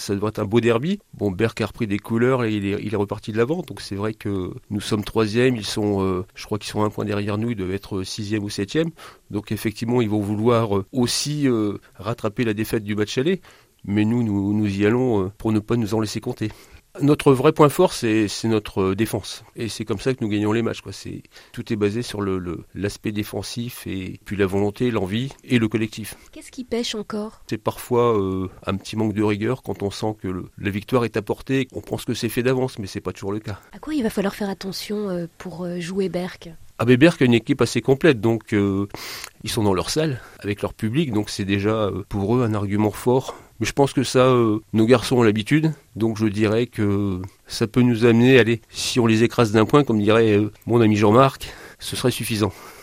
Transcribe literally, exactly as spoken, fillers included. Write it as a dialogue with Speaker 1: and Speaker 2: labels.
Speaker 1: ça devrait être un beau derby. Bon, Berck a repris des couleurs et il est, il est reparti de l'avant. Donc c'est vrai que nous sommes troisième, ils sont, euh, je crois qu'ils sont un point derrière nous, ils doivent être sixième ou septième. Donc effectivement, ils vont vouloir aussi euh, rattraper la défaite du match aller. Mais nous, nous, nous y allons euh, pour ne pas nous en laisser compter. Notre vrai point fort, c'est, c'est notre défense. Et c'est comme ça que nous gagnons les matchs, quoi. C'est, tout est basé sur le, le, l'aspect défensif et puis la volonté, l'envie et le collectif.
Speaker 2: Qu'est-ce qui pêche encore ?
Speaker 1: C'est parfois euh, un petit manque de rigueur quand on sent que le, la victoire est à portée. On pense que c'est fait d'avance, mais c'est pas toujours le cas.
Speaker 2: À quoi il va falloir faire attention euh, pour euh, jouer Berck ?
Speaker 1: Ah ben Berck a une équipe assez complète, donc euh, ils sont dans leur salle avec leur public, donc c'est déjà euh, pour eux un argument fort. Mais je pense que ça, euh, nos garçons ont l'habitude, donc je dirais que ça peut nous amener, allez, si on les écrase d'un point, comme dirait euh, mon ami Jean-Marc, ce serait suffisant.